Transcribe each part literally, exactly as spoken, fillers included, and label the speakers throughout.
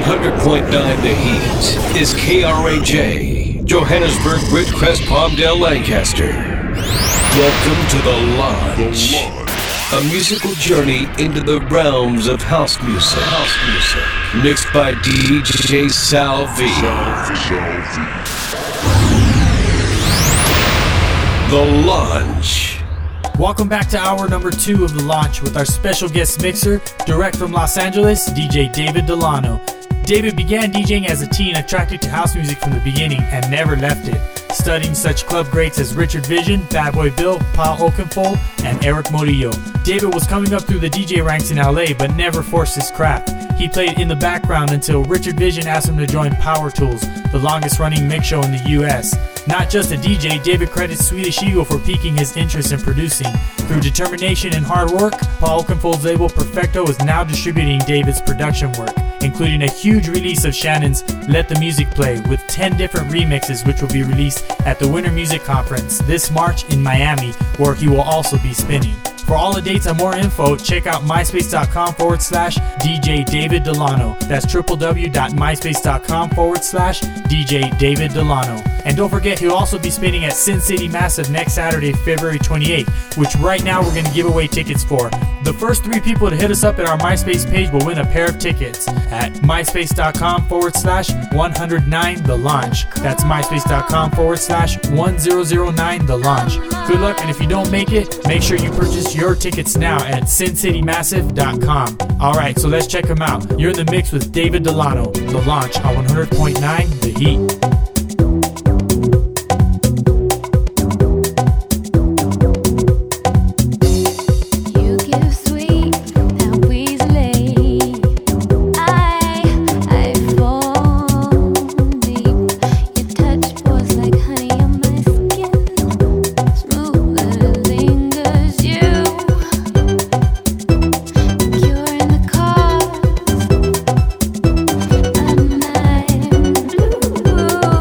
Speaker 1: hundred point nine The Heat is K R A J, Johannesburg, Ridgecrest, Palmdale, Lancaster. Welcome to The Launch, a musical journey into the realms of house music. House music. Mixed by D J Sal V. The Launch.
Speaker 2: Welcome back to hour number two of The Launch with our special guest mixer, direct from Los Angeles, D J David Delano. David began DJing as a teen, attracted to house music from the beginning and never left it, studying such club greats as Richard Vision, Bad Boy Bill, Paul Oakenfold, and Eric Morillo. David was coming up through the D J ranks in L A, but never forced his craft. He played in the background until Richard Vision asked him to join Power Tools, the longest running mix show in the U S. Not just a D J, David credits Swedish Eagle for piquing his interest in producing. Through determination and hard work, Paul Oakenfold's label Perfecto is now distributing David's production work, including a huge release of Shannon's Let the Music Play with ten different remixes, which will be released at the Winter Music Conference this March in Miami, where he will also be spinning. For all the dates and more info, check out myspace.com forward slash DJ David Delano. That's www.myspace.com forward slash DJ David Delano. And don't forget, he'll also be spinning at Sin City Massive next Saturday, February twenty-eighth, which right now we're going to give away tickets for. The first three people to hit us up at our MySpace page will win a pair of tickets at myspace.com forward slash 109 The Launch. That's myspace.com forward slash 1009 The Launch. Good luck, and if you don't make it, make sure you purchase your tickets now at sin city massive dot com. Alright, so let's check them out. You're in the mix with David Delano, The Launch on one hundred point nine The Heat.
Speaker 3: Ooh.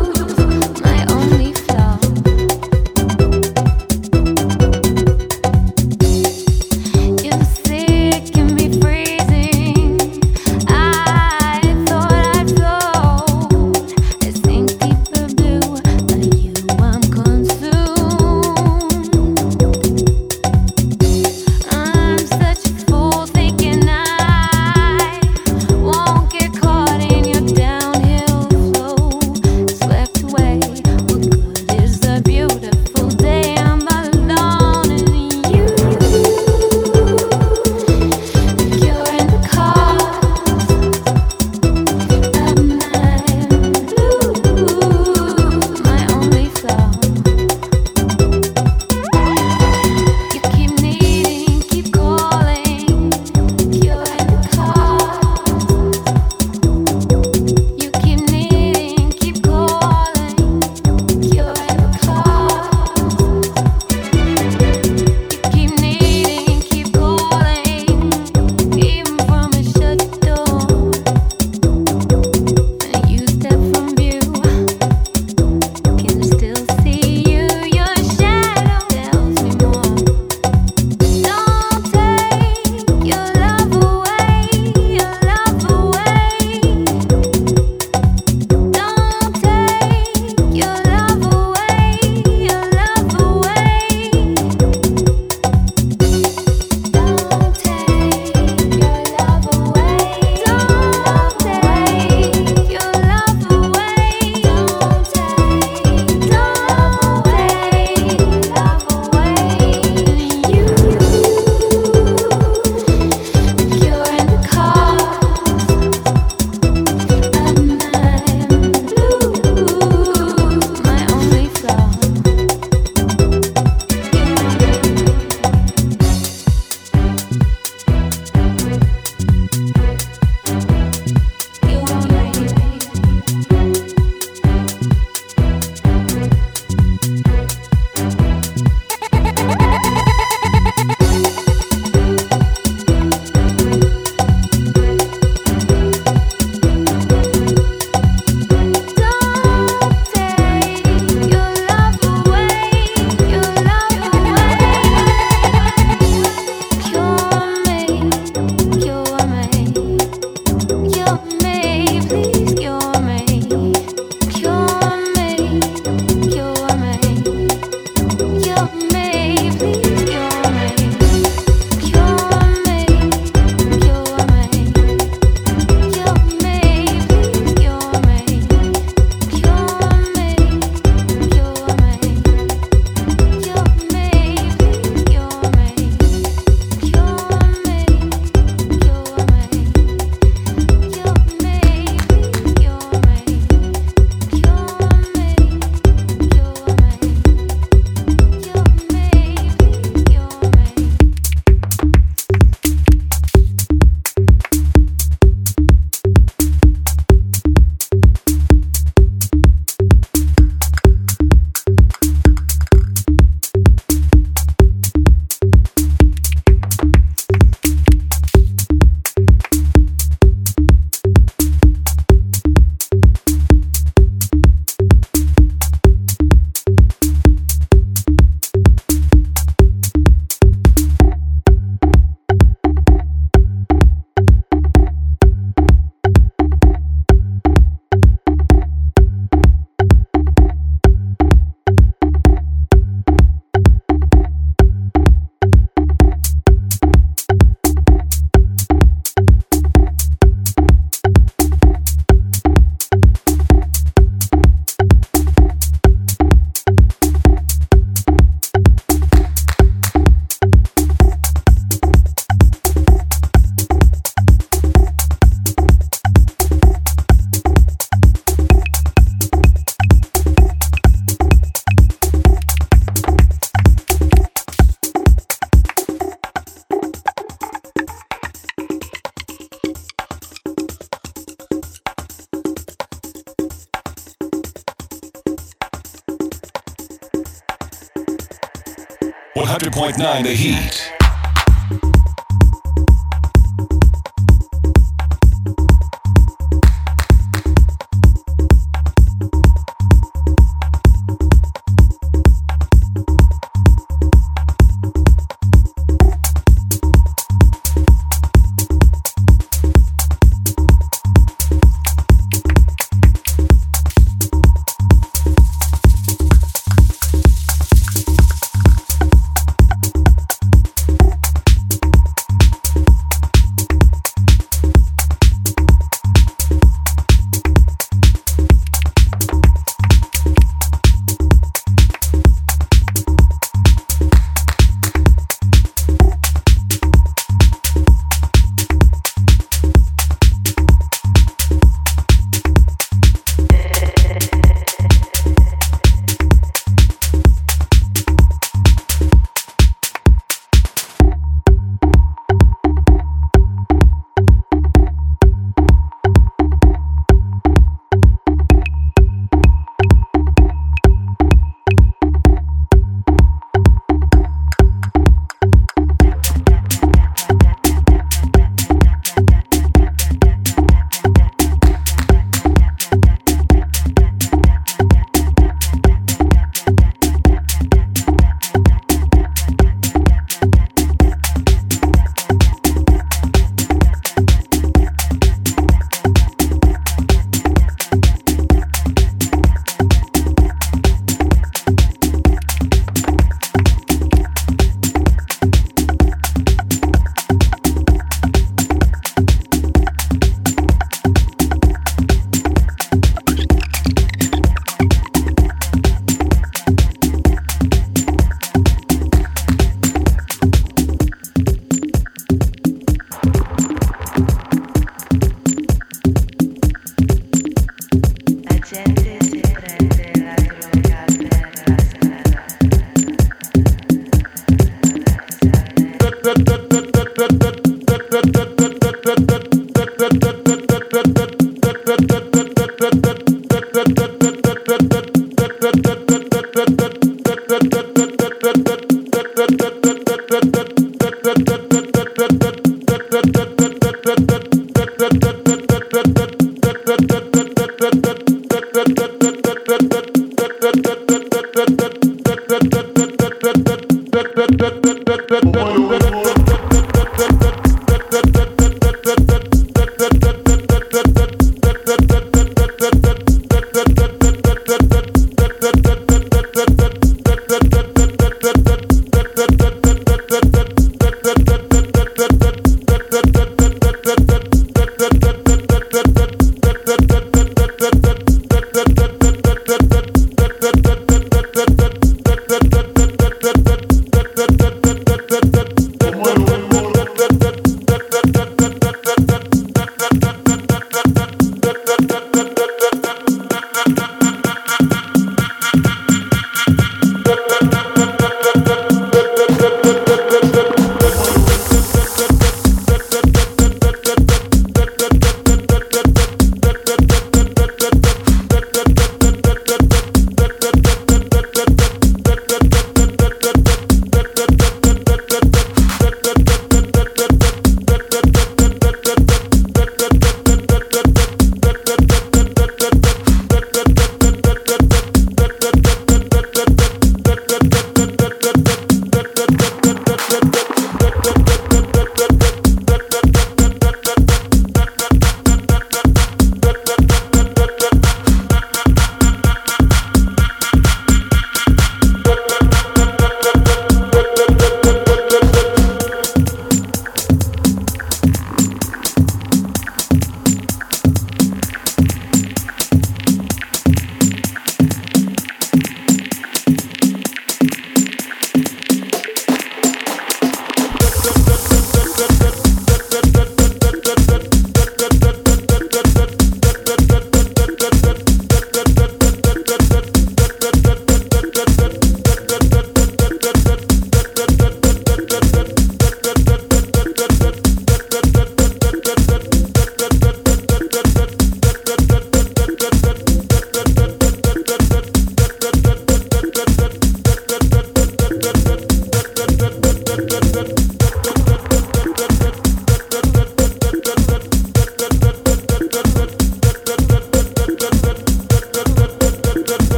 Speaker 1: one hundred point nine The Heat.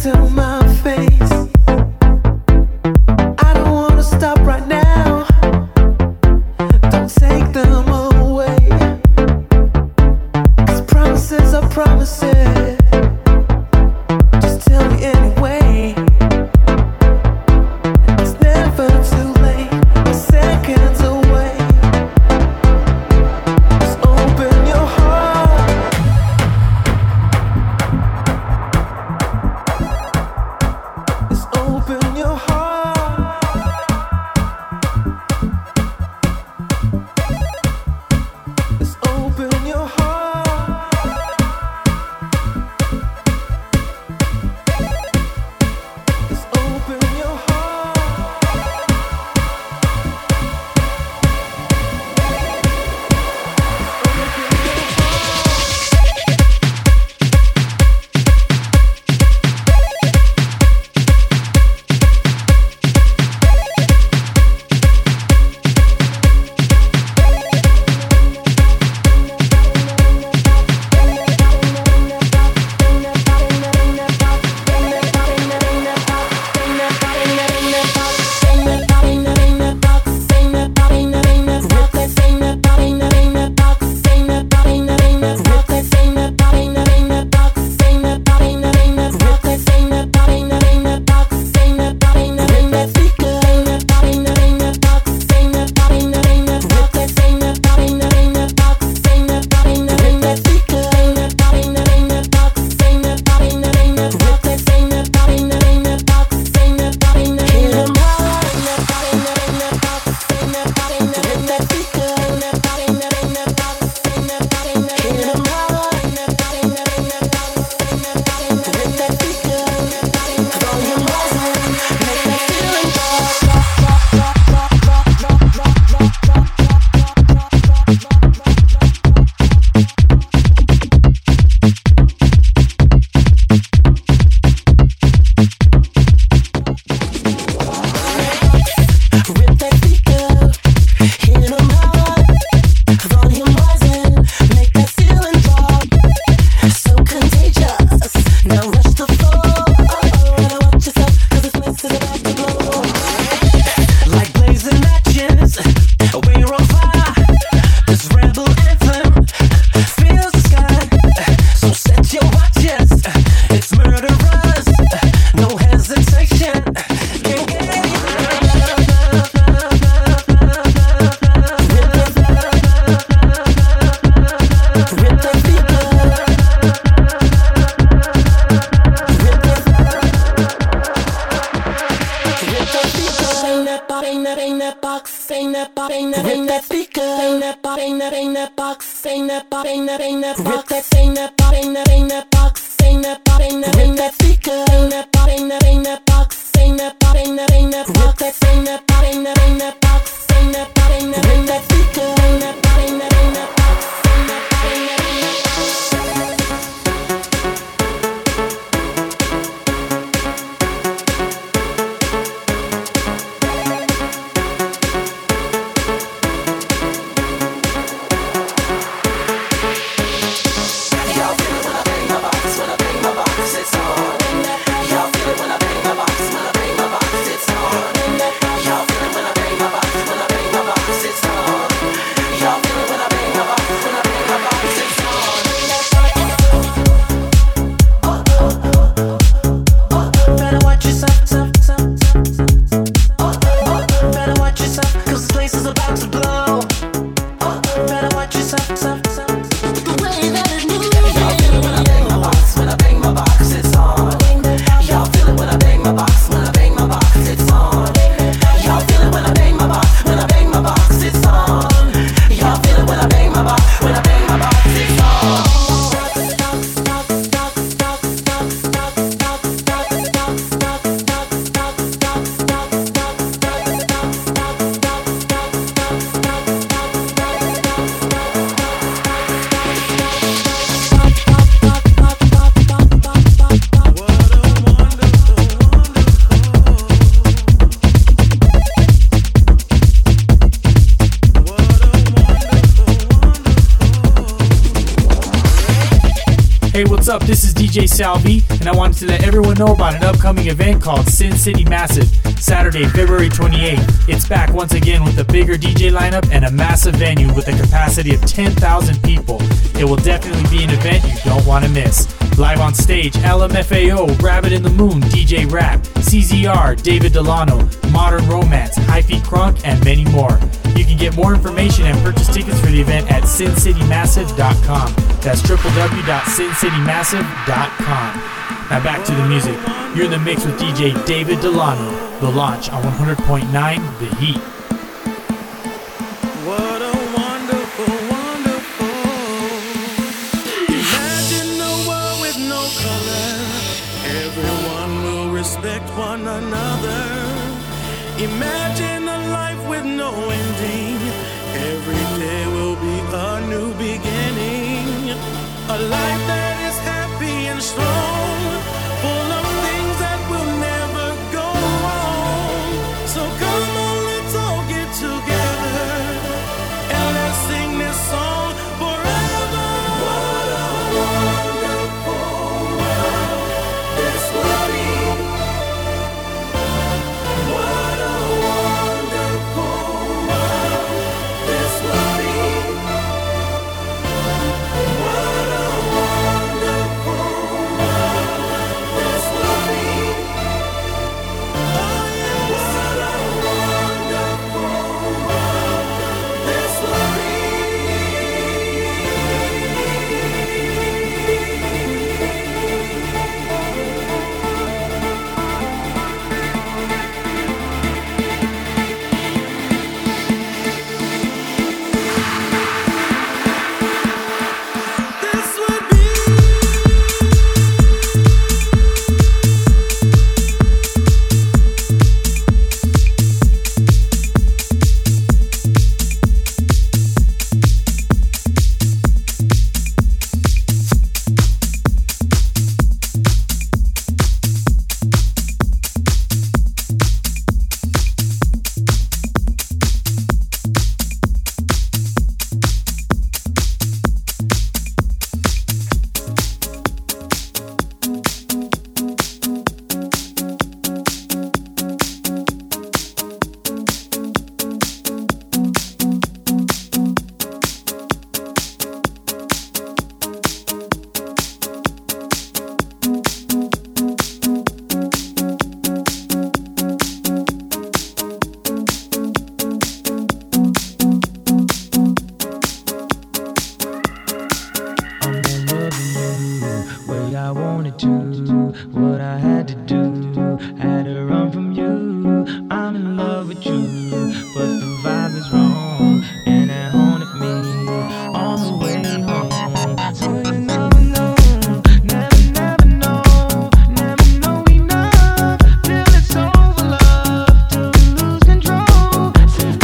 Speaker 3: The way that it moves. Y'all feel it when I bang my box, when I bang my box, it's on.
Speaker 2: what's up? This is D J Salvi, and I wanted to let everyone know about an upcoming event called Sin City Massive, Saturday, February twenty-eighth. It's back once again with a bigger D J lineup and a massive venue with a capacity of ten thousand people. It will definitely be an event you don't want to miss. Live on stage, L M F A O, Rabbit in the Moon, D J Rap, C Z R, David Delano, Modern Romance, Hyphy Crunk, and many more. You can get more information and purchase tickets for the event at sin city massive dot com. That's w w w dot sin city massive dot com. Now back to the music. You're in the mix with D J David Delano. The Launch on one hundred point nine The Heat.
Speaker 3: What a wonderful, wonderful. Imagine a world with no color. Everyone will respect one another. Imagine a life with no ending. Every day will be a new beginning. A life that is happy and strong, full of things that will never go wrong. So come on, let's all get together and let's sing this song forever. What a wonderful world this will be. What a wonderful world this will be. What a wonderful world this will be. Oh yeah, what a wonderful world this will be. This would be.
Speaker 4: Way I wanted to, what I had to do, had to run from you. I'm in love with you, but the vibe is wrong, and it haunted me all the way home. So you never know, never, never know, never know enough till it's over, love, till we lose control.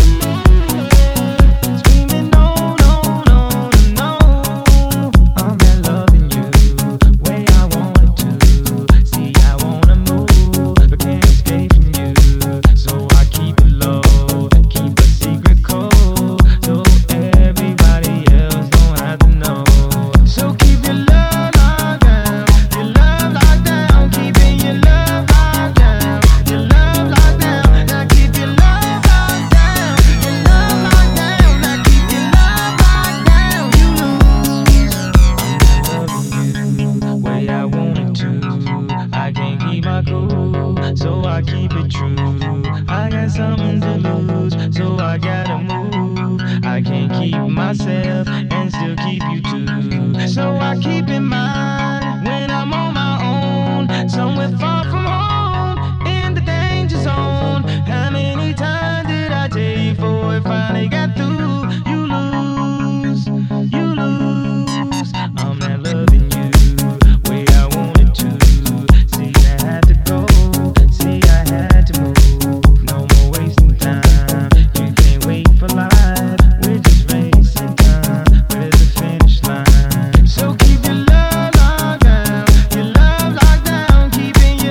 Speaker 4: Screaming no, no, no, no. I'm in love with you. Way I wanted to, see I wanna move, but can't escape from you. So I keep it low, keep a secret code, so everybody else don't have to know. So keep your love locked down, your love locked down, keeping your love locked down, your love locked down. Now keep your love locked down, your love locked down. Now keep your love locked down. You lose. I'm loving you way I wanted to. I can't keep my cool, so I keep it true. I got something to lose, so I gotta move. I can't keep myself and still keep you too. So I keep in mind when I'm on my own, somewhere far from home, in the danger zone. How many times did I tell you before it finally got through? You lose, you lose. I'm not loving you way I wanted to. See, I had to go. See, I had to move. No more wasting time. You can't wait for life. We're just racing time. Where's the finish line? So keep your love locked down. Your love locked down. Keeping your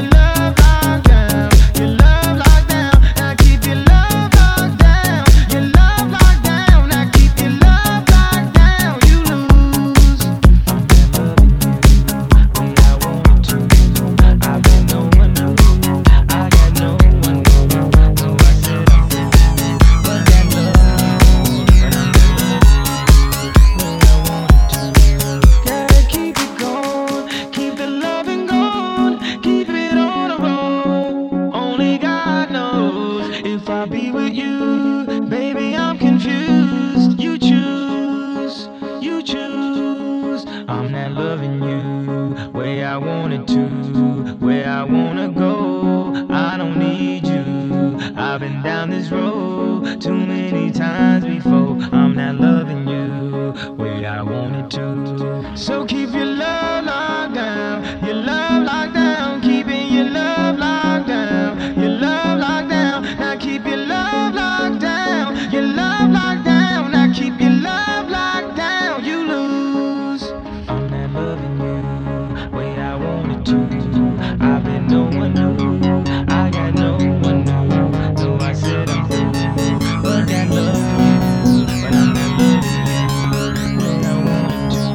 Speaker 4: wanna go. I don't need you. I've been down this road too many times before. I'm not loving you way I wanted to. So keep your love locked down, your love locked down, keeping your love locked down, your love locked down. Now keep your love locked down, your love locked down. Now keep your love locked down. You lose. I'm not loving you way I wanted to. I've been no one new. I got no one new. So I said I'm through, but I love you, but I'm not loving you way I wanted to.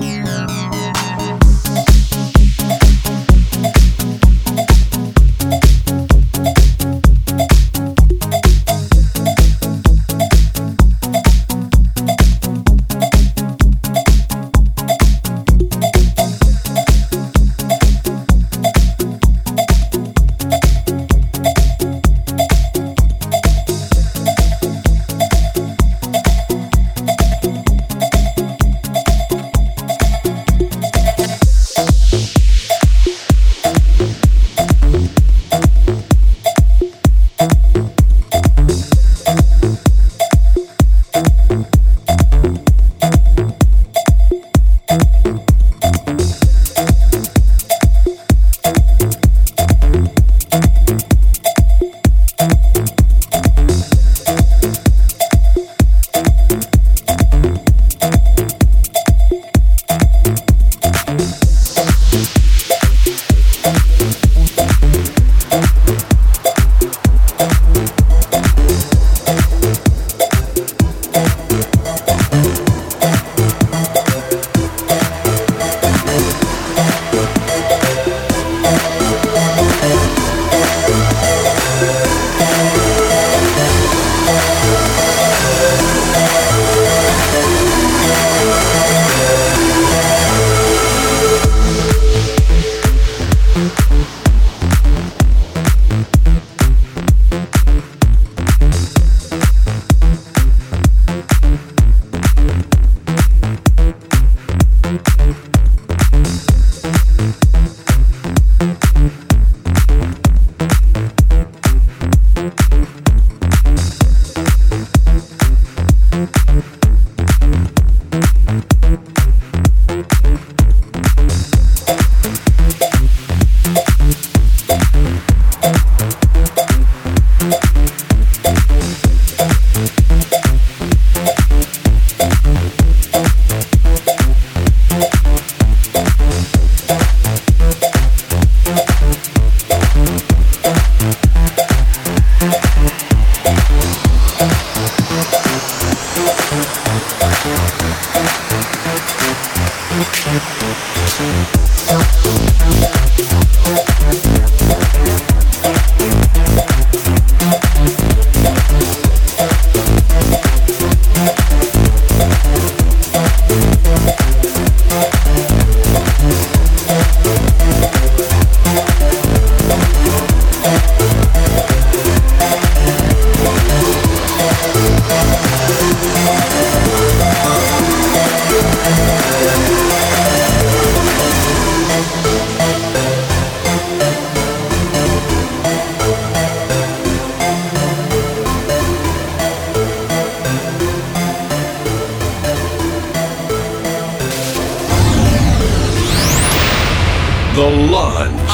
Speaker 1: The Launch.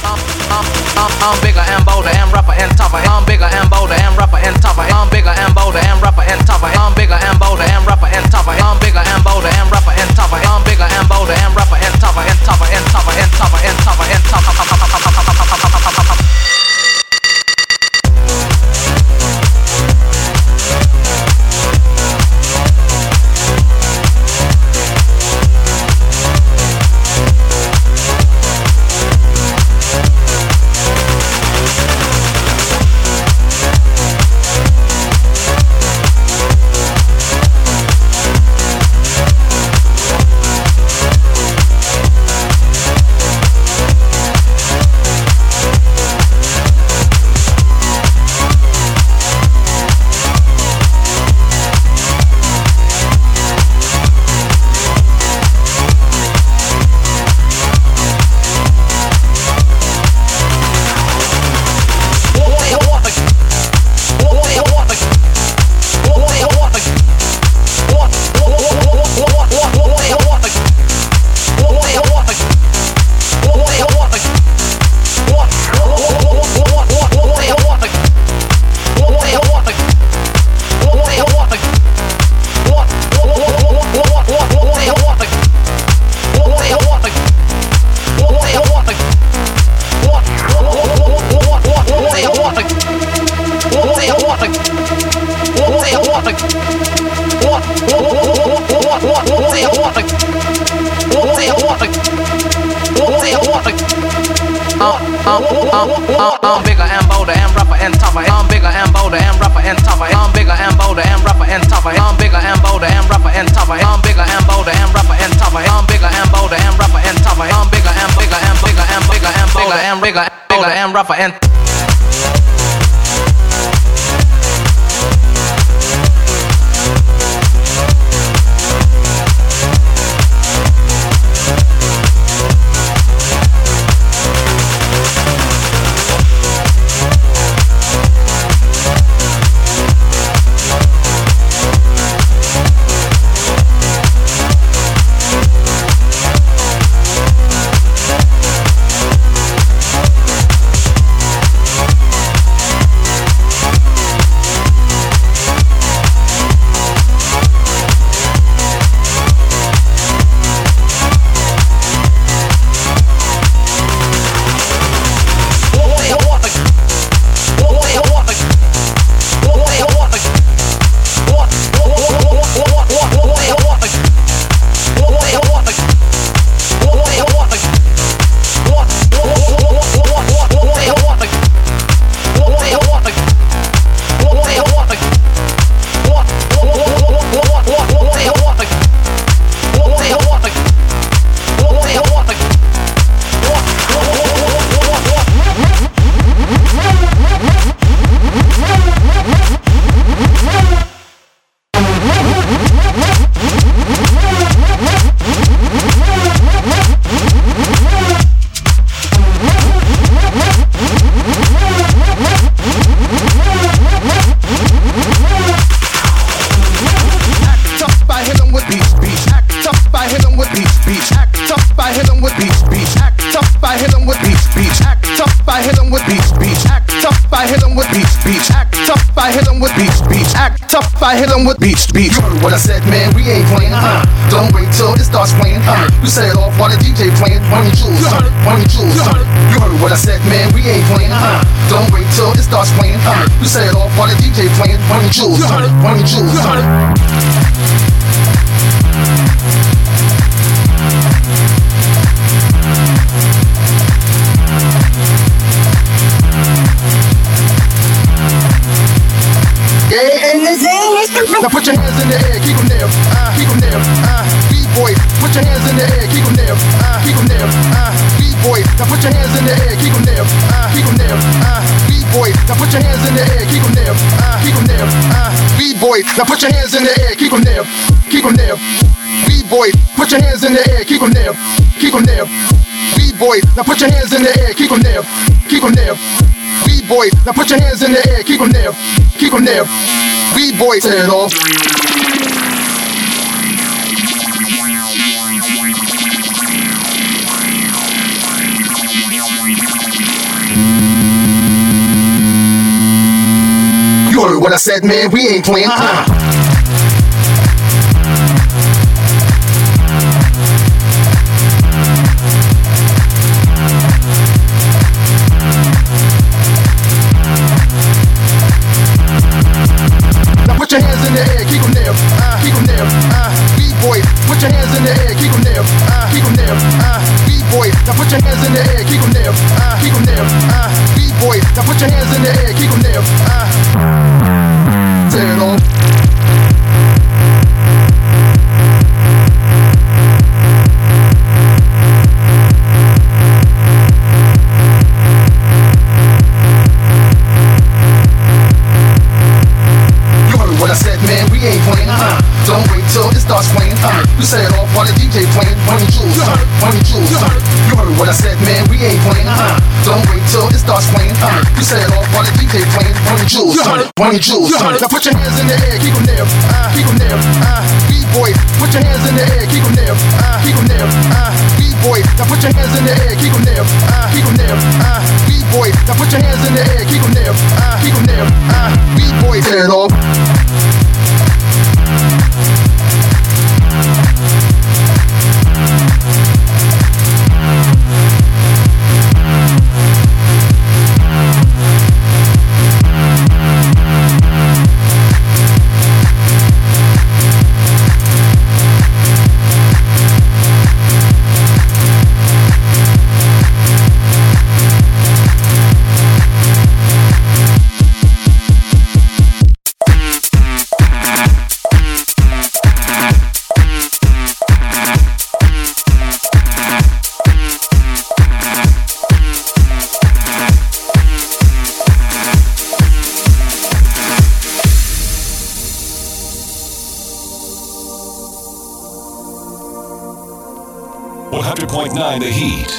Speaker 5: I'm bigger and bolder and rougher and tougher. I'm bigger and bolder and rougher and tougher. I'm bigger and bolder and rougher and tougher. I'm bigger and bolder and rougher and tougher. I'm bigger and bolder and rougher and tougher. I'm bigger and bolder and rougher and tougher and tougher and tougher and tougher and tougher and tougher. I'm, I'm, I'm, I'm bigger and bolder and rougher and tougher. I'm bigger and bolder and rougher and tougher. I'm bigger and bolder and rougher and tougher. I'm bigger and bolder and rougher and tougher. I'm bigger and bolder and rougher and tougher. I'm bigger and bolder and rougher and tougher. I'm bigger and bigger and bigger and bigger and bolder and bigger, bolder and rougher and.
Speaker 6: I hit them with beats, beats. You heard what I said, man, we ain't playing, uh Don't wait till it starts playing, uh We set it off while the D J playing. Money jewels, money jewels, you heard what I said, man, we ain't playing, uh Don't wait till it starts playing, uh We set it off while the D J playing. Money jewels, money jewels, now put your hands in the air, keep them there, uh, keep them there, uh, B-boy. Put your hands in the air, keep them there, uh, keep them there, uh, B-boy. Now put your hands in the air, keep them there, uh, keep them there, uh, B-boy. Now put your hands in the air, keep them there, uh, keep them there, uh, B-boy. Now put your hands in the air, keep them there, keep them there, B-boy. Put your hands in the air, keep them there, keep them there, B-boy. Now put your hands in the air, keep them there, keep them there, B-boy. Now put your hands in the air, keep them there, keep them there. B-boy, set it off. You heard what I said, man, we ain't playing. Uh-huh. Put your hands in the air, keep them there, uh, keep them there, uh, B-boy. Put your hands in the air, keep them there, uh, keep them there, uh, B-boy. Now put your hands in the air, keep them there, uh, keep them there, uh, B-boy. Now put your hands in the air, keep them there, uh, set it off. What I said, man, we ain't playing, uh Don't wait till it starts playing, uh We set it off while the D J playing. Money jewels, uh money jewels, uh You heard what I said, man, we ain't playing, uh Don't wait till it starts playing, uh We set it off while the D J playing. Money jewels, uh money jewels, uh Now put your hands in the air, keep them there, uh keep them there, uh B-boy. Put your hands in the air, keep them there, uh keep them there, uh B-boy. Now put your hands in the air, keep them there, uh keep them there, uh B-boy. Now put your hands in the air, keep them there, uh keep them there, uh B-boy. Set it off.
Speaker 1: hundred point nine The Heat.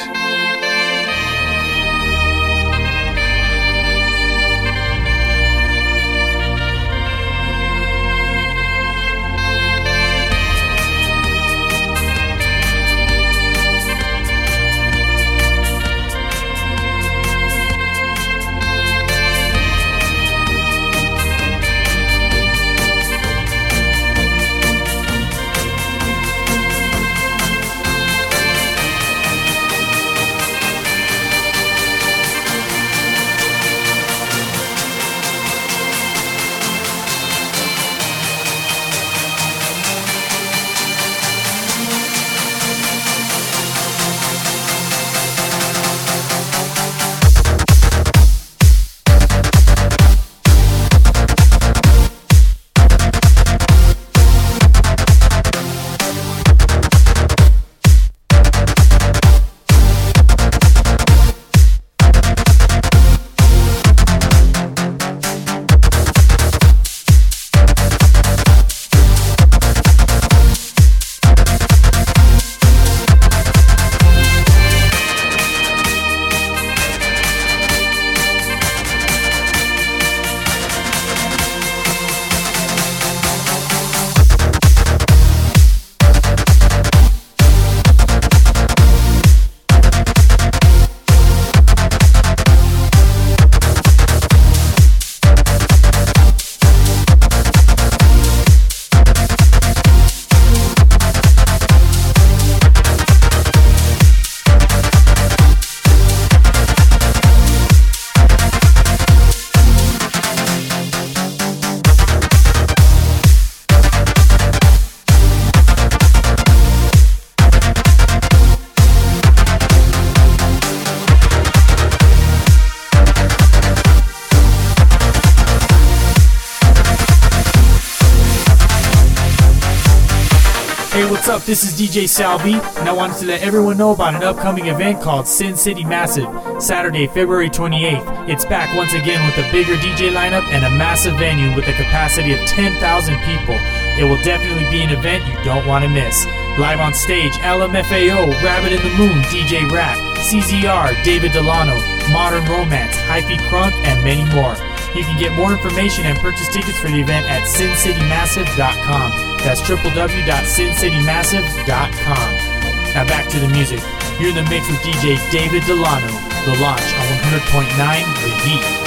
Speaker 2: Hey, what's up? This is D J Sal B, and I wanted to let everyone know about an upcoming event called Sin City Massive, Saturday, February twenty-eighth. It's back once again with a bigger D J lineup and a massive venue with a capacity of ten thousand people. It will definitely be an event you don't want to miss. Live on stage, L M F A O, Rabbit in the Moon, D J Rat, C Z R, David Delano, Modern Romance, Hyphy Crunk, and many more. You can get more information and purchase tickets for the event at sin city massive dot com. That's w w w dot sin city massive dot com. Now back to the music. You're in the mix with D J David Delano. The Launch on one hundred point nine The Heat.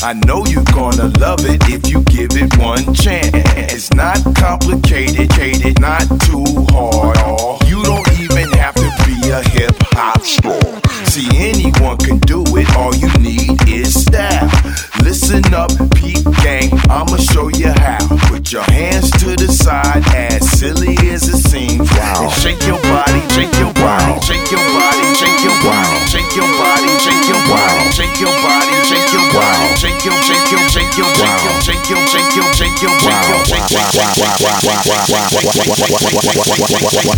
Speaker 7: I know you're gonna love it if you give it one chance. It's not complicated, cated, not too hard. You don't even have to be a hip hop star. See, anyone can do it, all you need is style. Listen up, Peep Gang, I'ma show you how. Put your hands to the side, as silly as it seems. Wow. And shake your body, shake your body, shake your body, shake your body, shake your body, shake your body, shake your body, shake your body, shake your, shake your, shake your, shake your, shake your, shake your, shake your, shake your, shake your, shake your.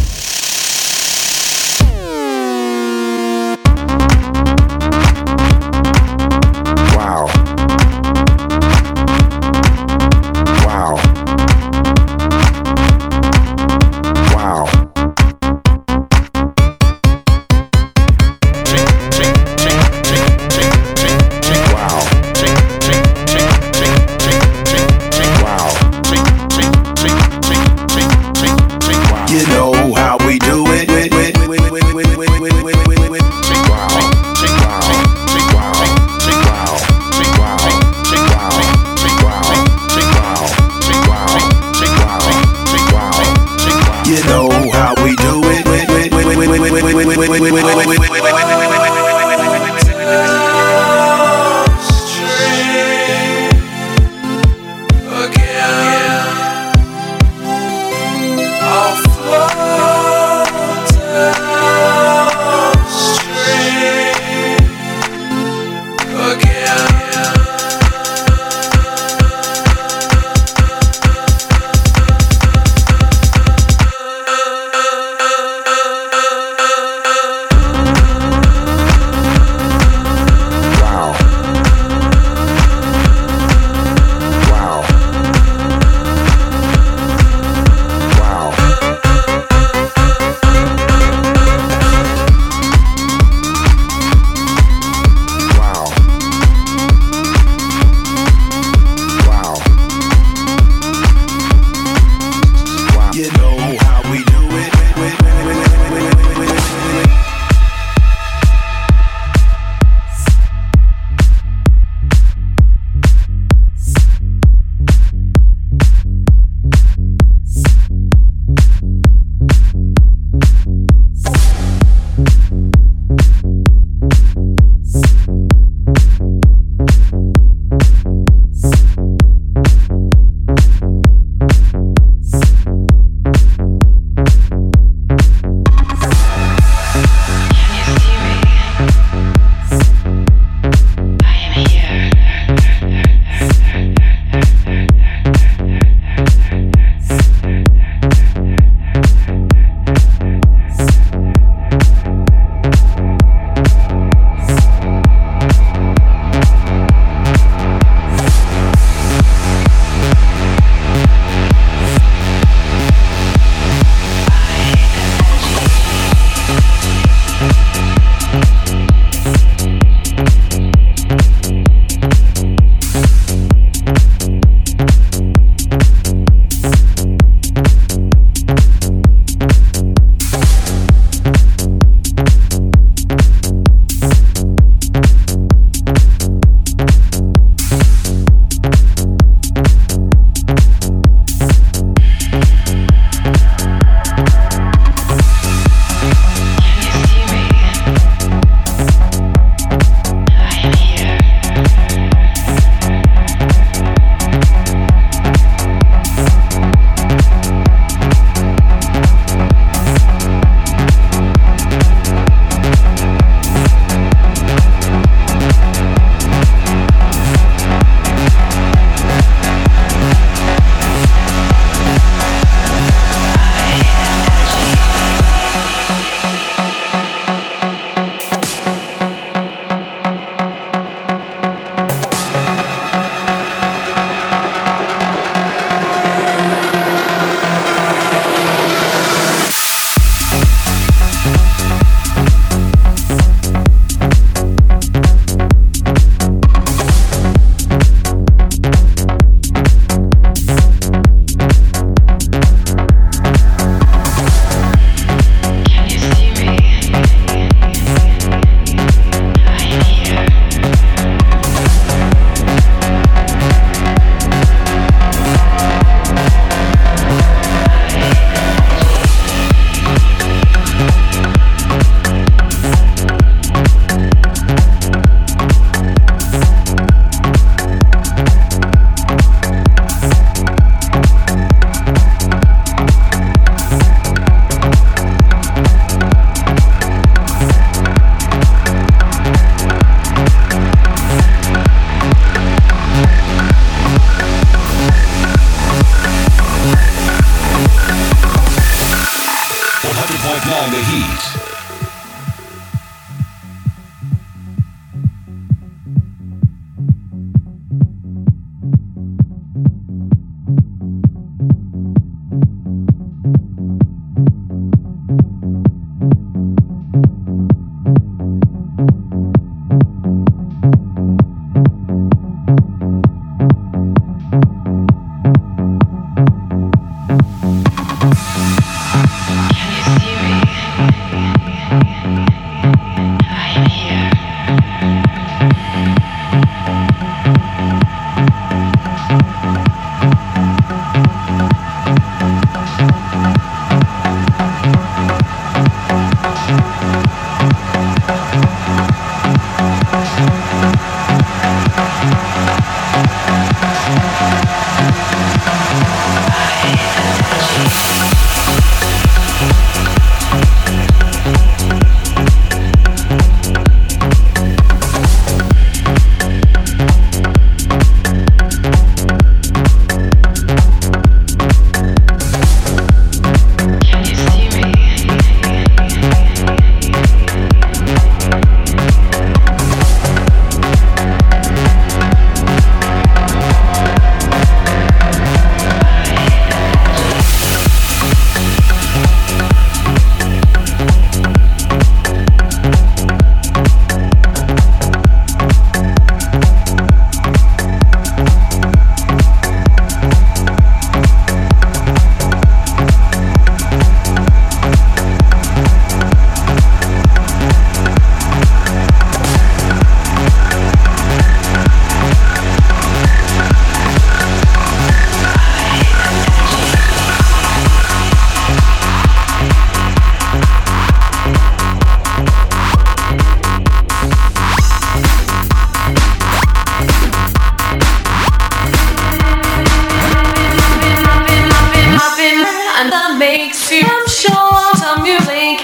Speaker 8: makes you, I'm sure, some you blink.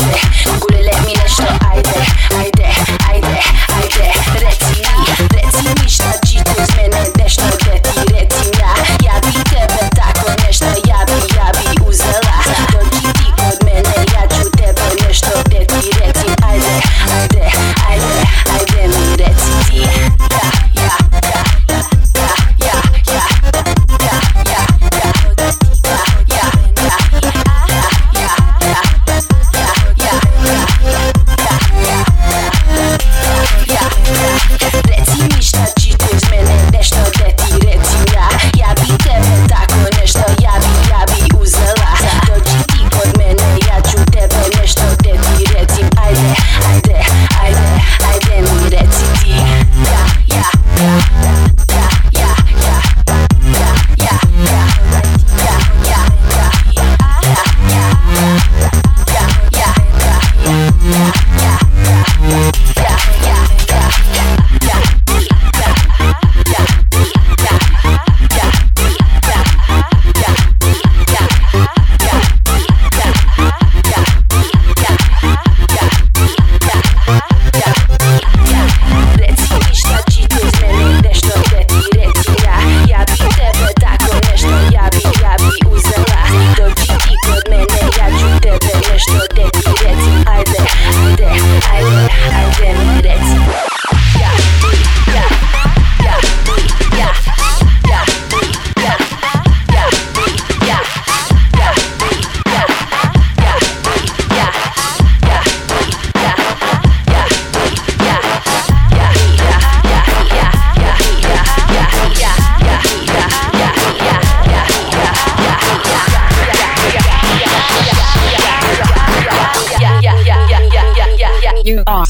Speaker 9: Let's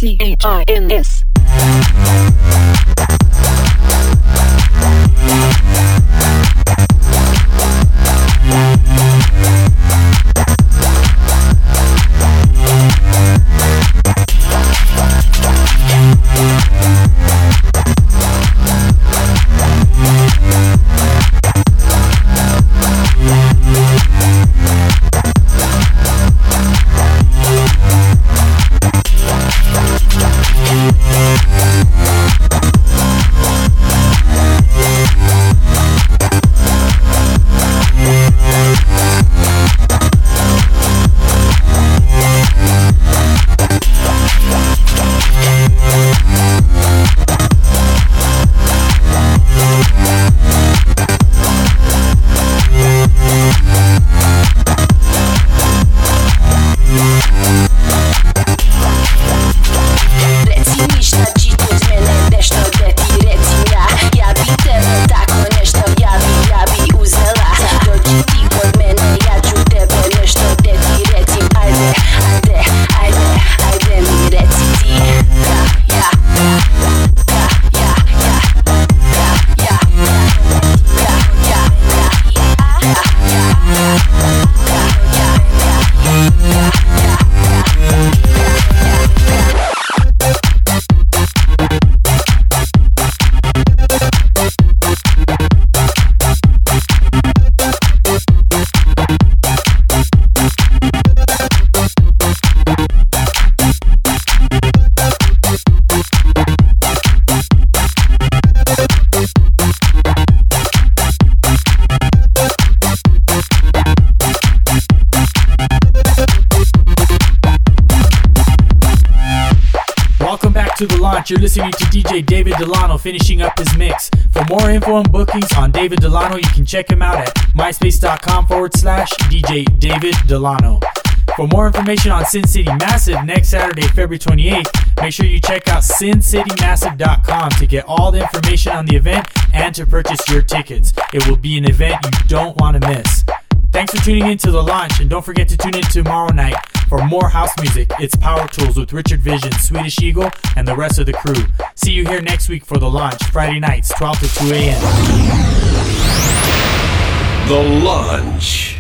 Speaker 9: C H I N S.
Speaker 2: To the launch, you're listening to D J David Delano finishing up his mix. For more info and bookings on David Delano, you can check him out at myspace.com forward slash DJ David Delano. For more information on Sin City Massive next Saturday, February twenty-eighth, make sure you check out sin city massive dot com to get all the information on the event and to purchase your tickets. It will be an event you don't want to miss. Thanks for tuning in to the launch, and don't forget to tune in tomorrow night for more house music. It's Power Tools with Richard Vision, Swedish Eagle, and the rest of the crew. See you here next week for the launch, Friday nights, twelve to two a.m.
Speaker 1: The Launch.